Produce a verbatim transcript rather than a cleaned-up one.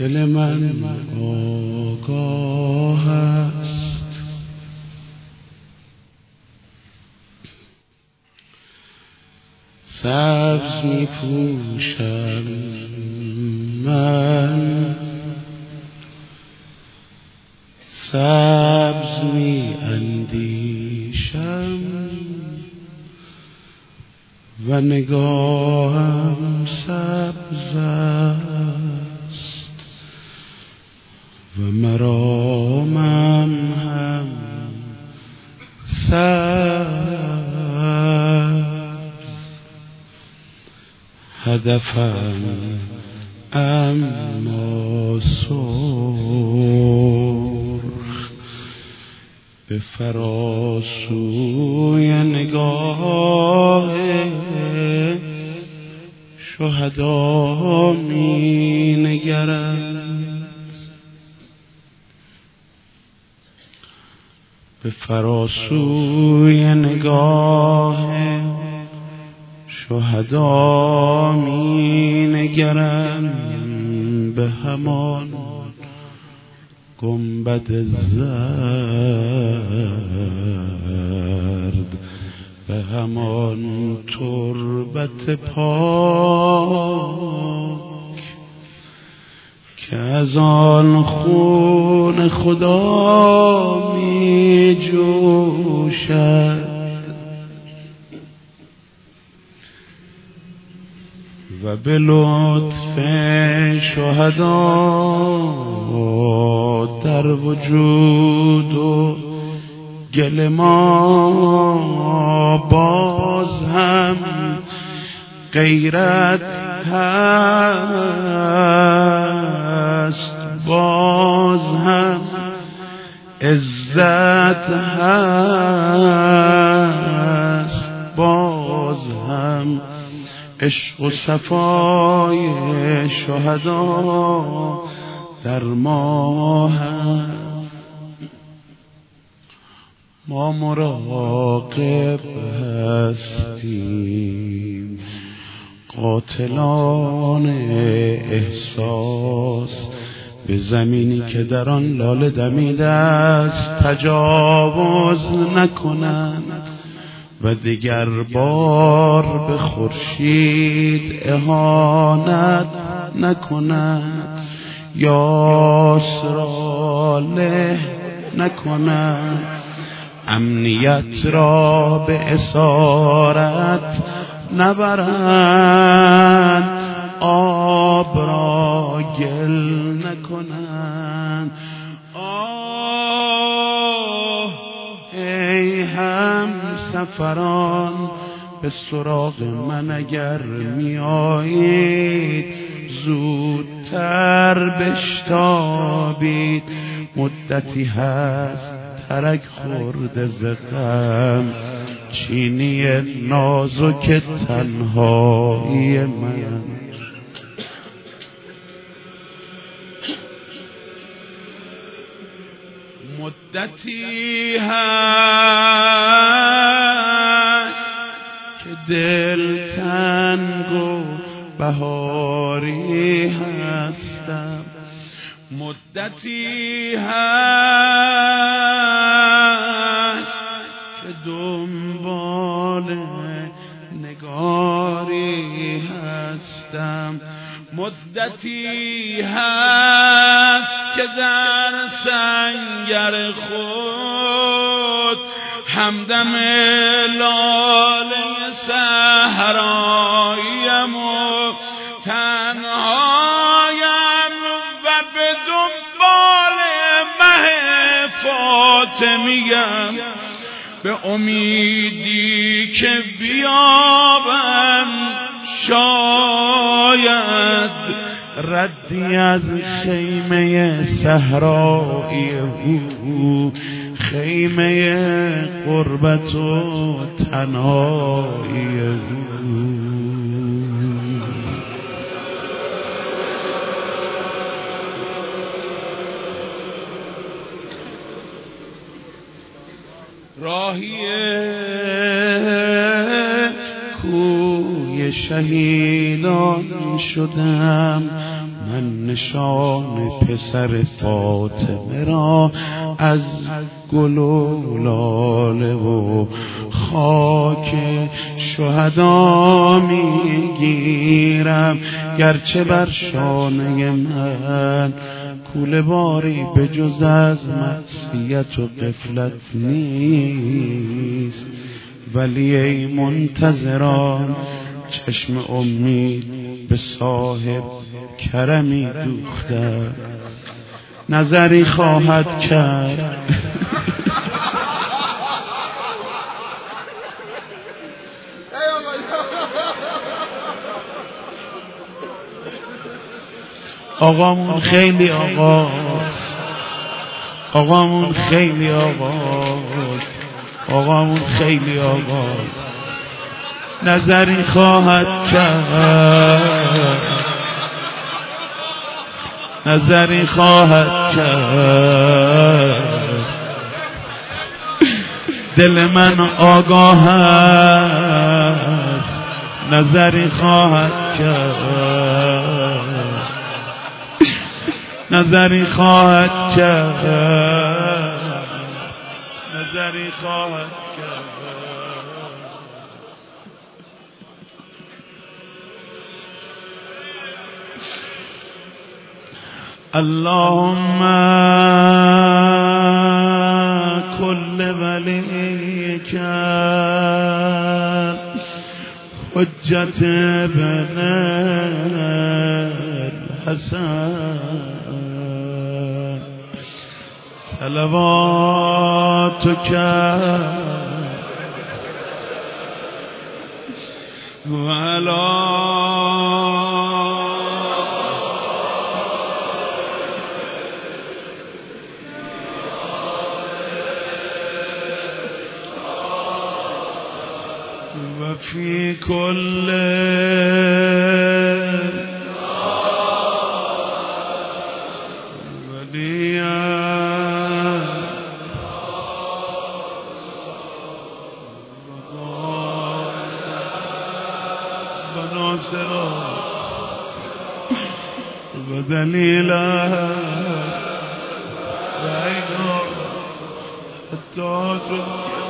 دل من آگاه است سبز می پوشم من، سبز می اندیشم و نگاهم سبز است و مرامم هم سبز. هدفم اما سرخ به فراسوی نگاه شهدا می نگرم، به فراسوی نگاه شهدا می نگرم، به همان گنبد زرد، به همان تربت پاک که از آن خون خدا می جوشد و به لطف شهدا در وجود و گل ما باز هم غیرت هست، باز هم عزت هست، باز هم عشق و صفای شهدا در ما هست. ما مراقب هستیم قاتلان احساس به زمینی که در آن لاله دمیده است تجاوز نکنند و دیگر بار به خورشید اهانت نکنند یا سراله نکنند، امنیت را به اسارت نبرند، آب را گل نکنند. آه ای هم سفران به سراغ من اگر می آیید زودتر بشتابید، مدتی هست ترک خورده ز غم چینی نازک تنهایی من. مدتی هست که دل تنگ و بهاری هستم، مدتی هست که دنبال نگاری هستم، مدتی هست که در سنگر خود همدم لاله صحراییم و تنهایم و به دنبال مه فاطمیم، به امیدی که بیابم شاید ردی از خیمه صحرایی او، خیمه قربت و تنهایی او. راهی کوی شهیدان شدم من نشان پسر فاطمه را از گل و لاله و خاک شهدا میگیرم، گرچه بر شانه من کوله باری به جز از معصیت و غفلت نیست. ولی ای منتظران چشم امید به صاحب کرمی دوختم، نظری خواهد کرد آقامون خیلی آقاست، آقامون خیلی آقاست، آقامون خیلی آقاست، نظری خواهد کرد، نظری خواهد کرد. دل من آگاه است، نظری خواهد کرد، نظری خواهد کرد، نظری خواهد کرد. اللهم كل وليك حجة ابن الحسن صلواتك وعلى وفي كل وليا وناصرا ودليلا وعينا حتى